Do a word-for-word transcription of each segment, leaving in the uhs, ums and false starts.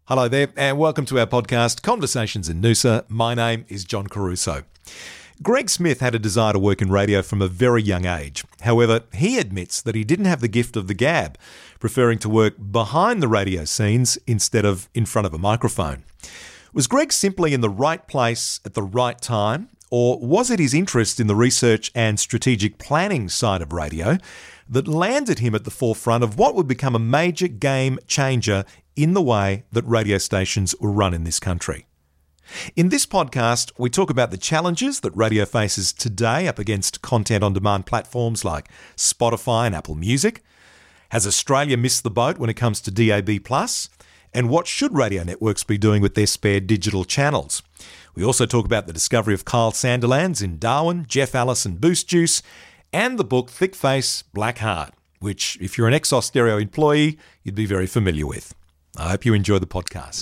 Hello there, and welcome to our podcast, Conversations in Noosa. My name is John Caruso. Greg Smith had a desire to work in radio from a very young age. However, he admits that he didn't have the gift of the gab, preferring to work behind the radio scenes instead of in front of a microphone. Was Greg simply in the right place at the right time, or was it his interest in the research and strategic planning side of radio that landed him at the forefront of what would become a major game changer in the way that radio stations were run in this country? In this podcast, we talk about the challenges that radio faces today up against content-on-demand platforms like Spotify and Apple Music. Has Australia missed the boat when it comes to D A B plus? And what should radio networks be doing with their spare digital channels? We also talk about the discovery of Kyle Sandilands in Darwin, Jeff Allison Boost Juice, and the book Thick Face, Black Heart, which, if you're an Exos Stereo employee, you'd be very familiar with. I hope you enjoy the podcast.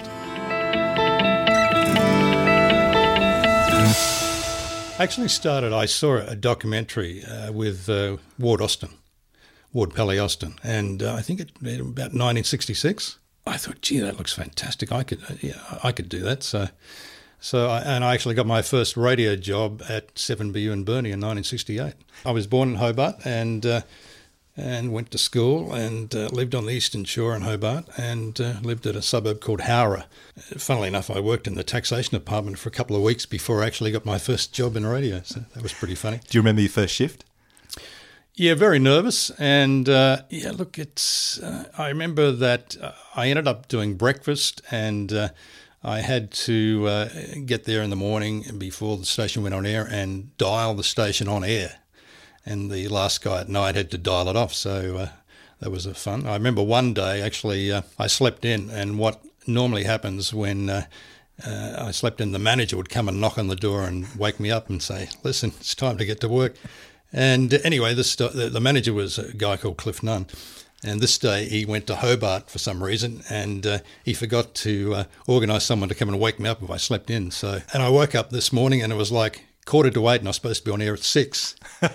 Actually started, I saw a documentary uh, with uh, Ward Austin, Ward Pally Austin, and uh, I think it about nineteen sixty-six. I thought, gee, that looks fantastic. I could, uh, yeah, I could do that. So, so, I, and I actually got my first radio job at seven B U in Burnie in nineteen sixty-eight. I was born in Hobart and uh, and went to school and uh, lived on the Eastern Shore in Hobart and uh, lived at a suburb called Howrah. Funnily enough, I worked in the taxation department for a couple of weeks before I actually got my first job in radio. So that was pretty funny. Do you remember your first shift? Yeah, very nervous. And, uh, yeah, look, it's. Uh, I remember that uh, I ended up doing breakfast and uh, I had to uh, get there in the morning before the station went on air and dial the station on air. And the last guy at night had to dial it off. So uh, that was a fun. I remember one day, actually, uh, I slept in. And what normally happens when uh, uh, I slept in, the manager would come and knock on the door and wake me up and say, listen, it's time to get to work. And anyway, this the, the manager was a guy called Cliff Nunn. And this day he went to Hobart for some reason and uh, he forgot to uh, organise someone to come and wake me up if I slept in. So, and I woke up this morning and it was like quarter to eight and I was supposed to be on air at six.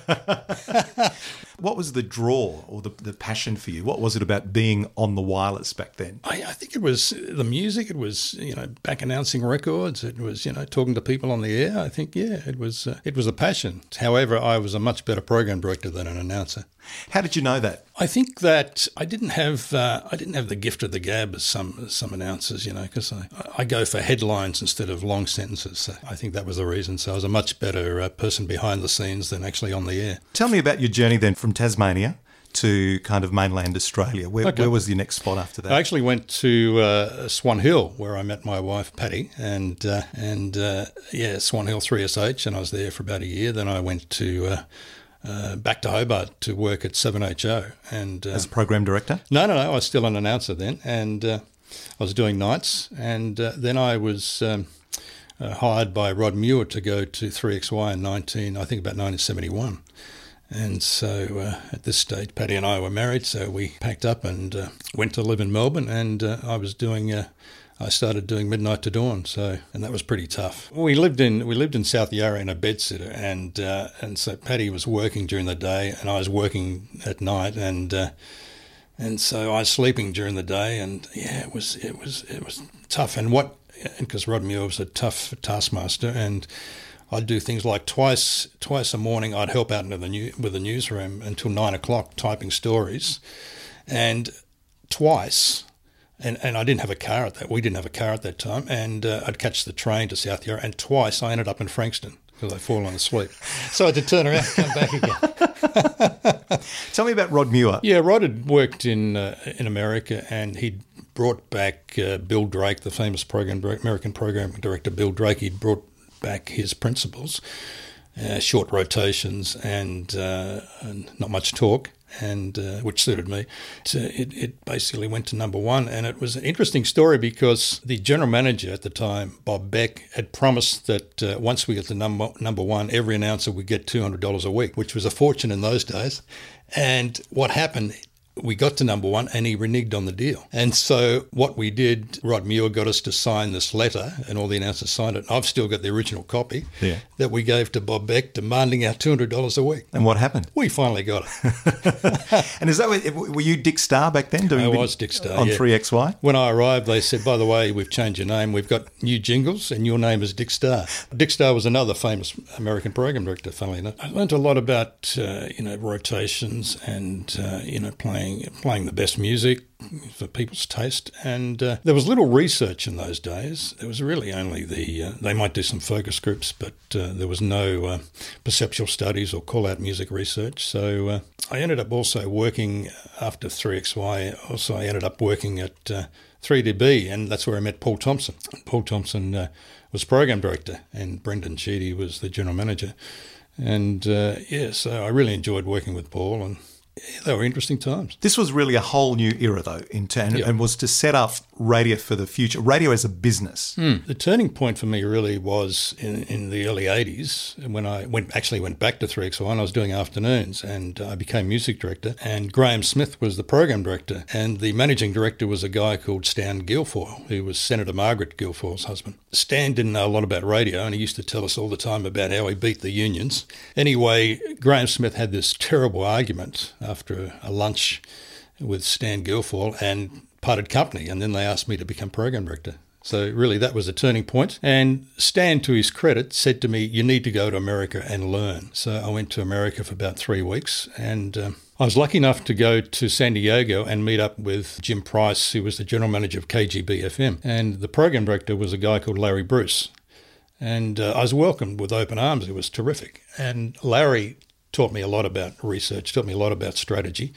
What was the draw or the, the passion for you? What was it about being on the wireless back then? I, I think it was the music. It was, you know, back announcing records. It was, you know, talking to people on the air. I think, yeah, it was uh, it was a passion. However, I was a much better program director than an announcer. How did you know that? I think that I didn't have uh, I didn't have the gift of the gab as some as some announcers, you know, because I, I go for headlines instead of long sentences. So I think that was the reason. So I was a much better uh, person behind the scenes than actually on the air. Tell me about your journey then from Tasmania to kind of mainland Australia. Where, okay. where was your next spot after that? I actually went to uh, Swan Hill, where I met my wife Patty, and uh, and uh, yeah, Swan Hill three S H, and I was there for about a year. Then I went to uh, uh, back to Hobart to work at seven H O, and uh, as a program director. No, no, no. I was still an announcer then, and uh, I was doing nights, and uh, then I was um, uh, hired by Rod Muir to go to three X Y in nineteen, I think about nineteen seventy-one. And so uh, at this stage, Patty and I were married, so we packed up and uh, went to live in Melbourne, and uh, I was doing, uh, I started doing Midnight to Dawn, so, and that was pretty tough. We lived in we lived in South Yarra in a bedsitter, and uh, and so Patty was working during the day, and I was working at night, and uh, and so I was sleeping during the day, and yeah, it was it was it was tough, and what because Rod Muir was a tough taskmaster, and I'd do things like twice twice a morning I'd help out into the new, with the newsroom until nine o'clock typing stories, and twice, and, and I didn't have a car at that, we didn't have a car at that time, and uh, I'd catch the train to South Yarra, and twice I ended up in Frankston because I'd fallen asleep. So I had to turn around and come back again. Tell me about Rod Muir. Yeah, Rod had worked in uh, in America, and he'd brought back uh, Bill Drake, the famous program American program director Bill Drake. He'd brought back his principles, uh, short rotations and, uh, and not much talk, and uh, which suited me. So it, it basically went to number one, and it was an interesting story because the general manager at the time, Bob Beck, had promised that uh, once we get to number number one, every announcer would get two hundred dollars a week, which was a fortune in those days. And what happened, we got to number one and he reneged on the deal. And so what we did, Rod Muir got us to sign this letter and all the announcers signed it. I've still got the original copy yeah. that we gave to Bob Beck demanding our two hundred dollars a week. And what happened? We finally got it. And is that what, were you Dick Starr back then? Doing I was Dick Starr, on yeah. three X Y? When I arrived, they said, by the way, we've changed your name. We've got new jingles and your name is Dick Starr. Dick Starr was another famous American program director, funnily enough. I learned a lot about, uh, you know, rotations and, uh, you know, playing playing the best music for people's taste. And uh, there was little research in those days. There was really only the, uh, they might do some focus groups, but uh, there was no uh, perceptual studies or call-out music research. So uh, I ended up also working after three X Y. Also, I ended up working at uh, three D B, and that's where I met Paul Thompson. Paul Thompson uh, was program director, and Brendan Sheedy was the general manager. And uh, yeah, so I really enjoyed working with Paul, and yeah, they were interesting times. This was really a whole new era, though, in turn, Yeah. and was to set up radio for the future, radio as a business. Mm. The turning point for me really was in, in the early eighties when I went actually went back to three X Y and I was doing afternoons, and I became music director, and Graham Smith was the program director, and the managing director was a guy called Stan Guilfoyle, who was Senator Margaret Guilfoyle's husband. Stan didn't know a lot about radio, and he used to tell us all the time about how he beat the unions. Anyway, Graham Smith had this terrible argument after a lunch with Stan Guilfoyle and parted company, and then they asked me to become program director. So really that was a turning point. And Stan, to his credit, said to me, you need to go to America and learn. So I went to America for about three weeks, and um, I was lucky enough to go to San Diego and meet up with Jim Price, who was the general manager of K G B F M. And the program director was a guy called Larry Bruce. And uh, I was welcomed with open arms. It was terrific. And Larry taught me a lot about research, taught me a lot about strategy.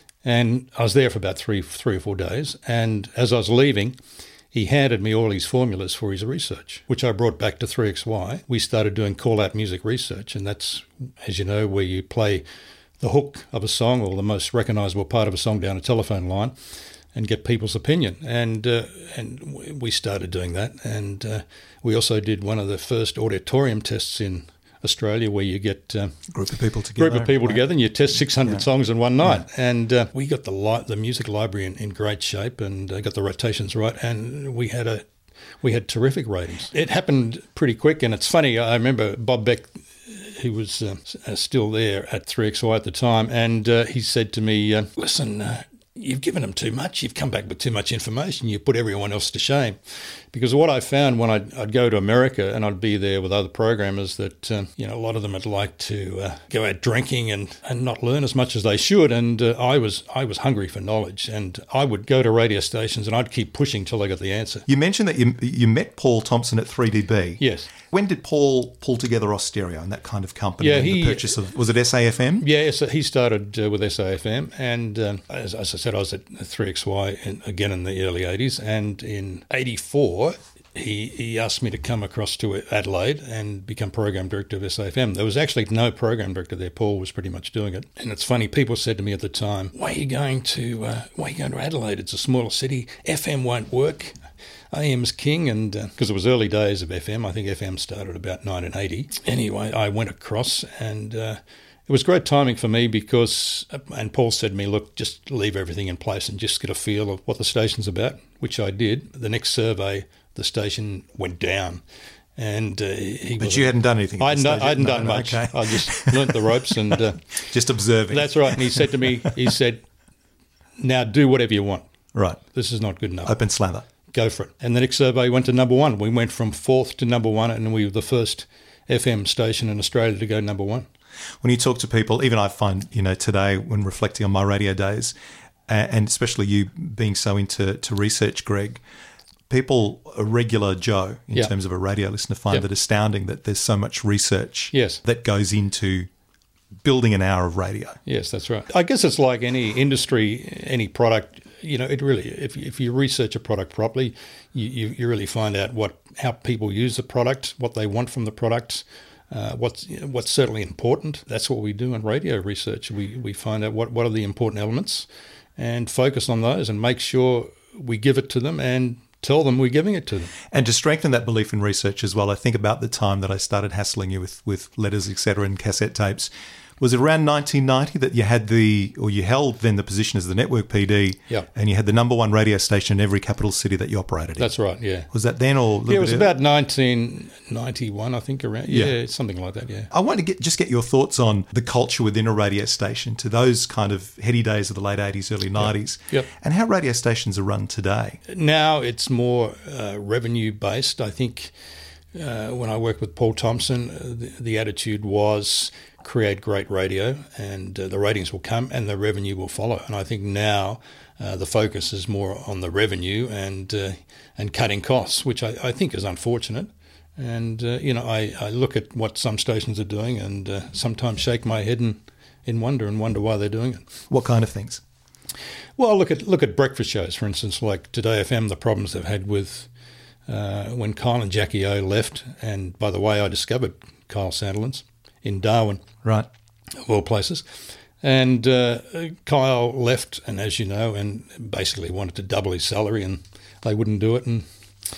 And I was there for about three, three or four days. And as I was leaving, he handed me all his formulas for his research, which I brought back to three X Y. We started doing call-out music research, and that's, as you know, where you play the hook of a song or the most recognisable part of a song down a telephone line and get people's opinion. And uh, and we started doing that. And uh, we also did one of the first auditorium tests in Australia, where you get um, a group of people together, group of people right. together, and you test six hundred Yeah. songs in one night. Yeah. And uh, we got the li- the music library in, in great shape, and uh, got the rotations right, and we had a we had terrific ratings. It happened pretty quick, and it's funny. I remember Bob Beck, who was uh, still there at three X Y at the time, and uh, he said to me, uh, "Listen, uh, you've given them too much. You've come back with too much information. You put everyone else to shame." Because what I found when I'd, I'd go to America and I'd be there with other programmers, that um, you know a lot of them would like to uh, go out drinking and, and not learn as much as they should. And uh, I was I was hungry for knowledge, and I would go to radio stations and I'd keep pushing till I got the answer. You mentioned that you you met Paul Thompson at three D B. Yes. When did Paul pull together Austereo and that kind of company? Yeah, and he- the purchase of, was it S A F M? Yeah, so he started uh, with S A F M, and um, as, as I said, I was at three X Y in, again in the early eighties, and in eighty-four he he asked me to come across to Adelaide and become program director of S A F M. There was actually no program director there. Paul was pretty much doing it. And it's funny, people said to me at the time, "Why are you going to uh, why are you going to Adelaide? It's a smaller city. F M won't work. A M's king." And because uh, it was early days of F M, I think F M started about nineteen eighty. Anyway, I went across, and uh, it was great timing for me because, and Paul said to me, "Look, just leave everything in place and just get a feel of what the station's about," which I did. The next survey, the station went down. And uh, he But was you hadn't done anything. at I hadn't, this done, stage, I hadn't no, done no, much. Okay. I just learnt the ropes, and uh, Just observing. that's right. And he said to me, he said, "Now do whatever you want. Right. This is not good enough. Open slather. Go for it." And the next survey went to number one. We went from fourth to number one, and we were the first F M station in Australia to go number one. When you talk to people, even I find, you know, today when reflecting on my radio days, uh, and especially you being so into to research, Greg, people, a regular Joe in Yeah. terms of a radio listener, find Yep. it astounding that there's so much research Yes. that goes into building an hour of radio. Yes, that's right. I guess it's like any industry, any product. You know, it really, if if you research a product properly, you, you, you really find out what how people use the product, what they want from the product, uh, what's what's certainly important. That's what we do in radio research. We we find out what, what are the important elements, and focus on those, and make sure we give it to them and tell them we're giving it to them. And to strengthen that belief in research as well, I think about the time that I started hassling you with, with letters, et cetera, and cassette tapes. Was it around nineteen ninety that you had the, or you held then the position as the network P D, Yep. and you had the number one radio station in every capital city that you operated in? That's right, yeah. Was that then or a little Yeah, it was bit about nineteen ninety-one, I think, around. Yeah, Yeah. something like that, yeah. I want to get just get your thoughts on the culture within a radio station to those kind of heady days of the late eighties, early nineties, Yep. and how radio stations are run today. Now it's more uh, revenue-based. I think uh, when I worked with Paul Thompson, uh, the, the attitude was create great radio and uh, the ratings will come and the revenue will follow. And I think now uh, the focus is more on the revenue and uh, and cutting costs, which I, I think is unfortunate. And, uh, you know, I, I look at what some stations are doing and uh, sometimes shake my head in, in wonder and wonder why they're doing it. What kind of things? Well, look at look at breakfast shows, for instance, like Today F M, the problems they've had with uh, when Kyle and Jackie O left. And by the way, I discovered Kyle Sandilands in Darwin, Right. of all places. And uh, Kyle left, and as you know, and basically wanted to double his salary, and they wouldn't do it. And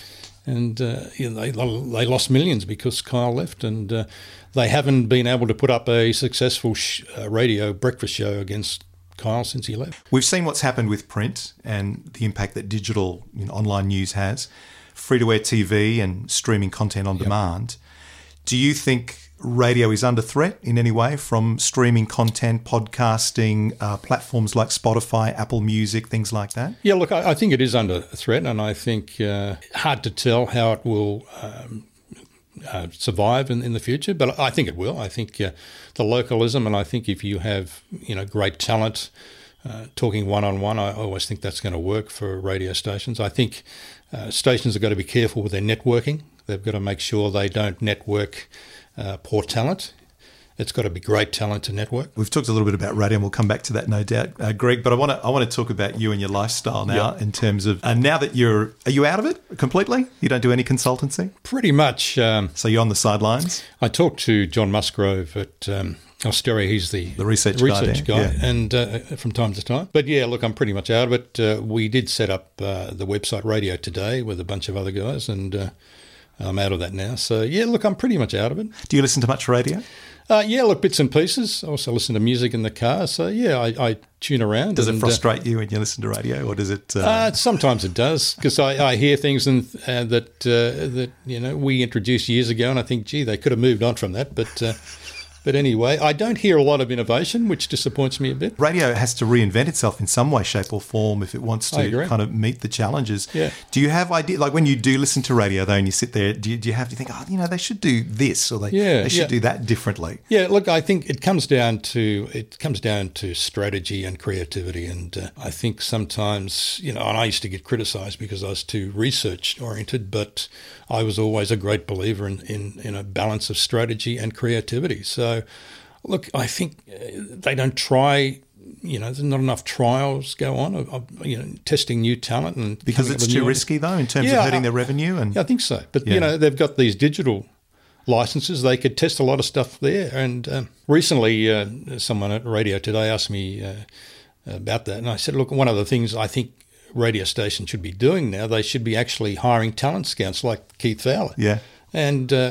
and uh, you know, they they lost millions because Kyle left, and uh, they haven't been able to put up a successful sh- uh, radio breakfast show against Kyle since he left. We've seen what's happened with print and the impact that digital, you know, online news has, free-to-air T V and streaming content on demand. Do you think radio is under threat in any way from streaming content, podcasting, uh, platforms like Spotify, Apple Music, things like that? Yeah, look, I, I think it is under threat, and I think uh, hard to tell how it will um, uh, survive in, in the future, but I think it will. I think uh, the localism, and I think if you have, you know, great talent uh, talking one-on-one, I always think that's going to work for radio stations. I think uh, stations have got to be careful with their networking. They've got to make sure they don't network uh, poor talent. It's got to be great talent to network. We've talked a little bit about radio, and we'll come back to that, no doubt, uh, Greg. But I want to I want to talk about you and your lifestyle now. Yep. In terms of uh, now that you're are you out of it completely? You don't do any consultancy, Pretty much. Um, so you're on the sidelines. I talked to John Musgrove at um, Austeria. He's the, The research guy research there, guy, yeah. and uh, from time to time. But yeah, look, I'm pretty much out of it. Uh, we did set up uh, the website Radio Today with a bunch of other guys, and uh, I'm out of that now. So yeah, look, I'm pretty much out of it. Do you listen to much radio? Uh, yeah, look, bits and pieces. I also listen to music in the car. So yeah, I, I tune around. Does it and, frustrate you when you listen to radio, or does it? Uh... Uh, sometimes it does, because I, I hear things and uh, that uh, that you know we introduced years ago, and I think, gee, they could have moved on from that. But uh, but anyway, I don't hear a lot of innovation, which disappoints me a bit. Radio has to reinvent itself in some way, shape, or form if it wants I to agree. kind of meet the challenges. Yeah. Do you have idea like when you do listen to radio though, and you sit there, do you, do you have to think, oh, you know, they should do this or they Yeah, they should yeah. do that differently? Yeah, look, I think it comes down to it comes down to strategy and creativity, and uh, I think sometimes, you know, and I used to get criticised because I was too research oriented, but I was always a great believer in, in, in a balance of strategy and creativity. So, look, I think uh, they don't try. You know, there's not enough trials go on. Of, of, you know, testing new talent and Because coming up it's with too new- risky though in terms Yeah, of hurting I- their revenue and Yeah, I think so. But, Yeah. you know, they've got these digital licenses. They could test a lot of stuff there. And um, recently, uh, someone at Radio Today asked me uh, about that. And I said, look, one of the things I think radio stations should be doing now, they should be actually hiring talent scouts like Keith Fowler. yeah. And uh,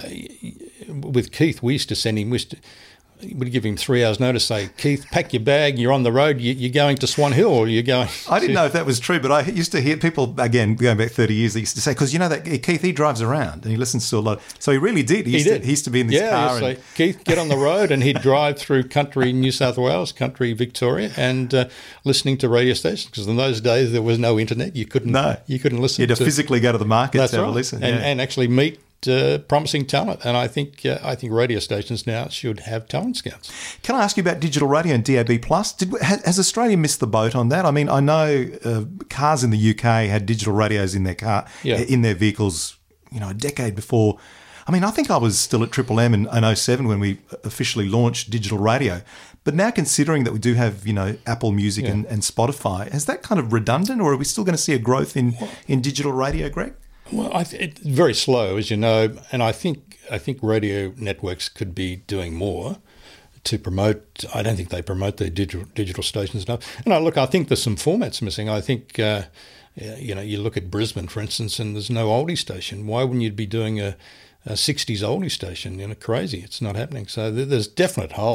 with Keith, we used to send him, we used to, we'd give him three hours notice, say, Keith, pack your bag, you're on the road, you, you're going to Swan Hill, or you're going... I didn't to- know if that was true, but I used to hear people, again, going back thirty years, they used to say, because you know that Keith, he drives around and he listens to a lot. So he really did. He, He used, did. To, he used to be in this yeah, car. he'd And, say, Keith, get on the road, and he'd drive through country New South Wales, country Victoria, and uh, listening to radio stations, because in those days there was no internet. You couldn't. No. you couldn't listen. you had to to physically go to the market That's to have right. a listen. and, yeah. and actually meet uh, promising talent. And I think uh, I think radio stations now should have talent scouts. Can I ask you about digital radio and D A B plus? Did, has, has Australia missed the boat on that? I mean, I know uh, cars in the U K had digital radios in their car, Yeah. in their vehicles, you know, a decade before. I mean, I think I was still at Triple M in, in oh seven when we officially launched digital radio. But now considering that we do have, you know, Apple Music Yeah. and, and Spotify, is that kind of redundant, or are we still going to see a growth in, in digital radio, Greg? Well, I th- it's very slow, as you know, and I think I think radio networks could be doing more to promote. I don't think they promote their digital digital stations enough. And I look, I think there's some formats missing. I think uh, you know, you look at Brisbane, for instance, and there's no oldie station. Why wouldn't you be doing a, a sixties oldie station? You know, crazy. It's not happening. So th- there's definite holes.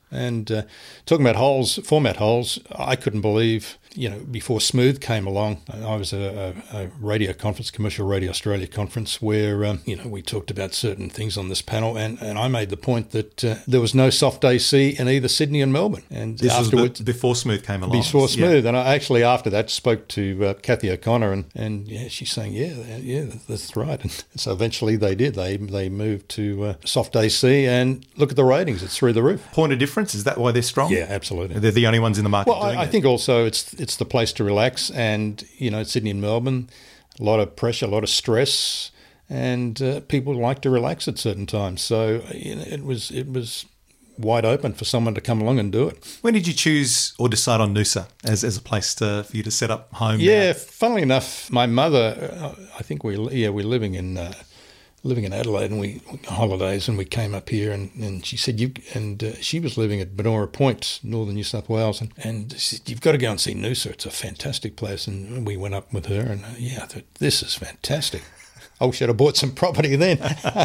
And uh, talking about holes, format holes, I couldn't believe, you know, before Smooth came along, I was at a, a radio conference, Commercial Radio Australia conference, where, um, you know, we talked about certain things on this panel, and, and I made the point that uh, there was no soft A C in either Sydney and Melbourne. And this afterwards, was before Smooth came along. Before Smooth. Yeah. And I actually, after that, spoke to uh, Kathy O'Connor, and, and yeah, she's saying, yeah, yeah, that's right. And so eventually they did. They they moved to uh, soft A C, and look at the ratings. It's through the roof. Point of difference? Is that why they're strong? Yeah, absolutely. They're the only ones in the market well, doing I, I it. think also it's it's the place to relax, and, you know, Sydney and Melbourne, a lot of pressure, a lot of stress, and uh, people like to relax at certain times. So you know, it was it was wide open for someone to come along and do it. When did you choose or decide on Noosa as, as a place to, for you to set up home? Yeah, now? funnily enough, my mother, uh, I think we yeah we're living in uh, living in Adelaide, and we holidays, and we came up here, and, and she said you and uh, she was living at Benora Point, northern New South Wales, and, and she said, you've got to go and see Noosa. It's a fantastic place. And we went up with her, and uh, yeah, I thought, this is fantastic. I wish I'd have bought some property then.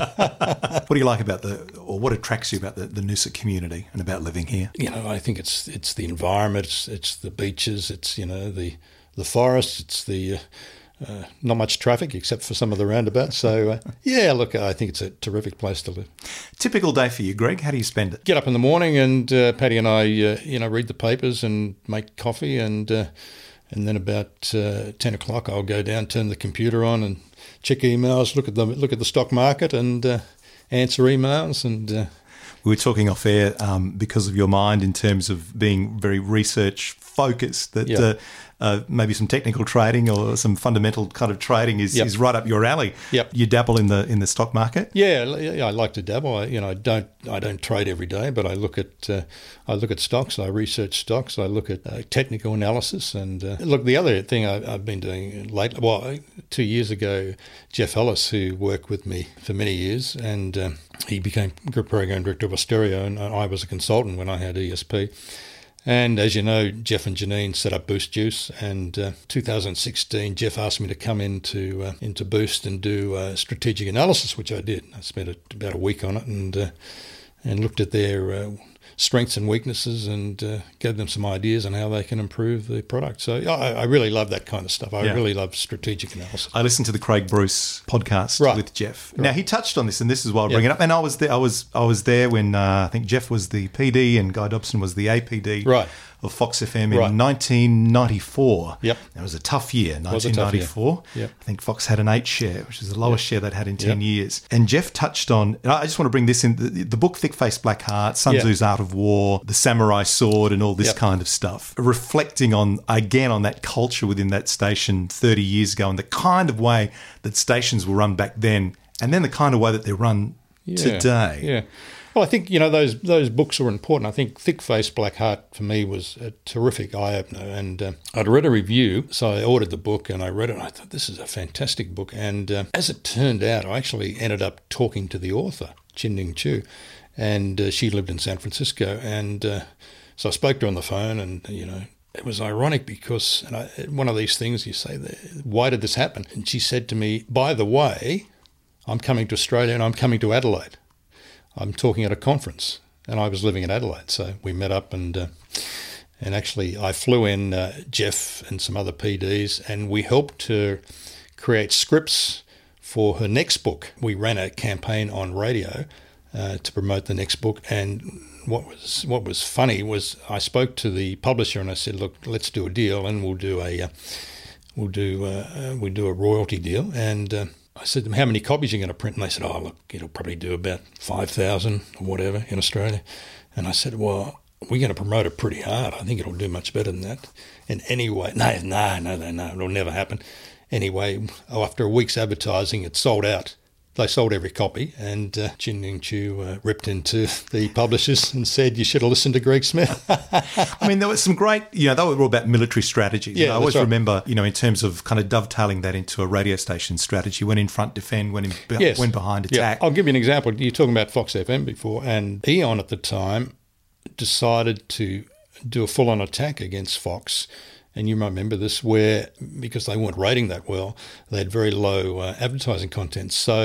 What do you like about the, or what attracts you about the, the Noosa community and about living here? You know, I think it's it's the environment, it's, it's the beaches, it's, you know, the the forests, it's the uh, uh, not much traffic except for some of the roundabouts. So uh, yeah, look, I think it's a terrific place to live. Typical day for you, Greg. How do you spend it? Get up in the morning, and uh, Paddy and I, uh, you know, read the papers and make coffee, and uh, and then about uh, ten o'clock, I'll go down, turn the computer on, and check emails, look at the look at the stock market, and uh, answer emails. And uh, we were talking off air um, because of your mind in terms of being very research focused. That yeah. uh, uh, maybe some technical trading or some fundamental kind of trading is, yep. is right up your alley. Yep. You dabble in the in the stock market. Yeah, yeah, I like to dabble. I, you know, I don't I don't trade every day, but I look at uh, I look at stocks. I research stocks. I look at uh, technical analysis. And uh, look, the other thing I, I've been doing lately. Well, two years ago, Jeff Ellis, who worked with me for many years, and um, he became group program director of Austereo, and I was a consultant when I had E S P. And as you know, Jeff and Janine set up Boost Juice, and uh, two thousand sixteen, Jeff asked me to come into uh, into Boost and do uh, strategic analysis, which I did. I spent a, about a week on it, and uh, and looked at their uh, strengths and weaknesses, and uh, gave them some ideas on how they can improve the product. So I, I really love that kind of stuff. I yeah. really love strategic analysis. I listened to the Craig Bruce podcast right. with Jeff. Right. Now he touched on this, and this is why I bring yep. it up. And I was there. I was I was there when uh, I think Jeff was the P D and Guy Dobson was the A P D. Right. Of Fox F M in right. nineteen ninety-four. Yep. It was a tough year, nineteen ninety-four. Yep. I think Fox had an eight share, which is the lowest yep. share they'd had in ten yep. years. And Jeff touched on, and I just want to bring this in, the, the book Thick Face Black Heart, Sun yep. Tzu's Art of War, the Samurai Sword, and all this yep. kind of stuff. Reflecting on, again, on that culture within that station thirty years ago and the kind of way that stations were run back then, and then the kind of way that they're run yeah. today. Yeah. Well, I think, you know, those those books were important. I think Thick Face Black Heart for me was a terrific eye-opener. And uh, I'd read a review, so I ordered the book and I read it. And I thought, this is a fantastic book. And uh, as it turned out, I actually ended up talking to the author, Chin-Ning Chu, and uh, she lived in San Francisco. And uh, so I spoke to her on the phone, and, you know, it was ironic because and I, one of these things you say, why did this happen? And she said to me, by the way, I'm coming to Australia and I'm coming to Adelaide. I'm talking at a conference, and I was living in Adelaide, so we met up, and uh, and actually I flew in uh, Jeff and some other P Ds, and we helped her create scripts for her next book. We ran a campaign on radio uh, to promote the next book, and what was what was funny was I spoke to the publisher and I said, look, let's do a deal, and we'll do a uh, we'll do uh, we'll do a royalty deal, and. Uh, I said to them, how many copies are you going to print? And they said, oh, look, it'll probably do about five thousand or whatever in Australia. And I said, well, we're going to promote it pretty hard. I think it'll do much better than that. And anyway, no, no, no, no, no, it'll never happen. Anyway, after a week's advertising, it sold out. They sold every copy, and uh, Chin-Ning Chu uh, ripped into the publishers and said, you should have listened to Greg Smith. I mean, there was some great, you know, they were all about military strategies. Yeah, and I always right. remember, you know, in terms of kind of dovetailing that into a radio station strategy, when in front, defend, when in yes. when behind, attack. Yeah. I'll give you an example. You're talking about Fox F M before, and Eon at the time decided to do a full-on attack against Fox. And you might remember this, where, because they weren't rating that well, they had very low uh, advertising content. So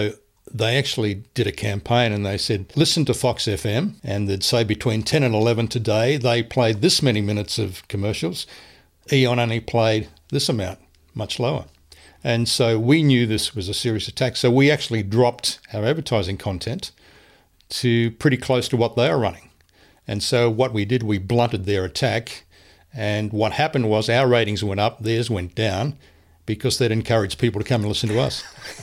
they actually did a campaign and they said, listen to Fox F M, and they'd say between ten and eleven today, they played this many minutes of commercials. Eon only played this amount, much lower. And so we knew this was a serious attack. So we actually dropped our advertising content to pretty close to what they are running. And so what we did, we blunted their attack. And what happened was our ratings went up, theirs went down, because they'd encourage people to come and listen to us.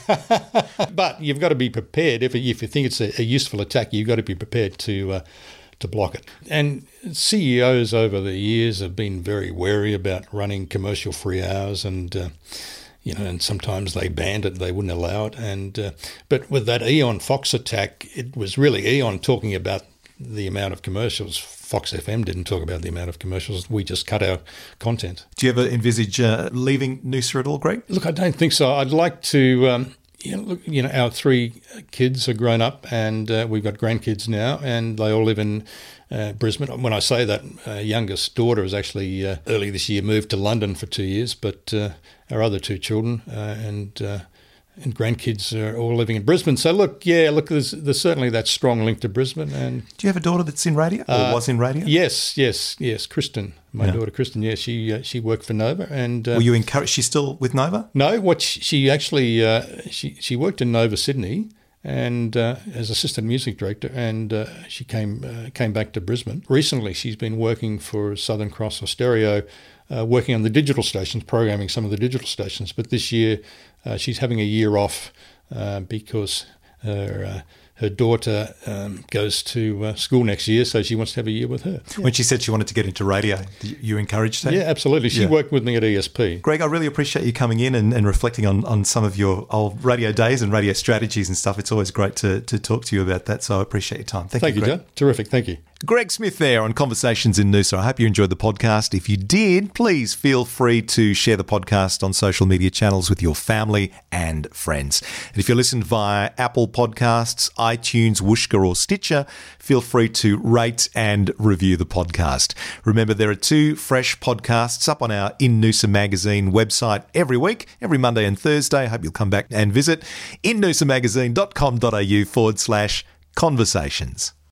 But you've got to be prepared. If, if you think it's a, a useful attack, you've got to be prepared to uh, to block it. And C E Os over the years have been very wary about running commercial-free hours, and uh, you know, and sometimes they banned it, they wouldn't allow it. And uh, but with that Eon Fox attack, it was really Eon talking about the amount of commercials. Fox F M didn't talk about the amount of commercials. We just cut our content. Do you ever envisage uh, leaving Noosa at all, Greg? Look, I don't think so. I'd like to. Um, you know, look, you know, our three kids are grown up, and uh, we've got grandkids now, and they all live in uh, Brisbane. When I say that, our youngest daughter has actually uh, early this year moved to London for two years, but uh, our other two children uh, and. Uh, And grandkids are all living in Brisbane. So look, yeah, look, there's, there's certainly that strong link to Brisbane. And do you have a daughter that's in radio, or uh, was in radio? Yes, yes, yes. Kristen, my Yeah. daughter Kristen. Yeah, she uh, she worked for Nova, and uh, Were you encouraged? She's still with Nova? no, what she, she actually uh, she she worked in Nova Sydney, and uh, as assistant music director, and uh, she came uh, came back to Brisbane. Recently, she's been working for Southern Cross Austereo, uh, working on the digital stations, programming some of the digital stations. But this year, uh, she's having a year off uh, because her uh, her daughter um, goes to uh, school next year, so she wants to have a year with her. When she said she wanted to get into radio, you encouraged her? Yeah, absolutely. She Yeah. worked with me at E S P. Greg, I really appreciate you coming in and, and reflecting on, on some of your old radio days and radio strategies and stuff. It's always great to, to talk to you about that, so I appreciate your time. Thank, Thank you, you, Greg. John. Terrific. Thank you. Greg Smith there on Conversations in Noosa. I hope you enjoyed the podcast. If you did, please feel free to share the podcast on social media channels with your family and friends. And if you listen via Apple Podcasts, iTunes, Whooshka or Stitcher, feel free to rate and review the podcast. Remember, there are two fresh podcasts up on our In Noosa magazine website every week, every Monday and Thursday. I hope you'll come back and visit in noosa magazine dot com dot a u forward slash conversations.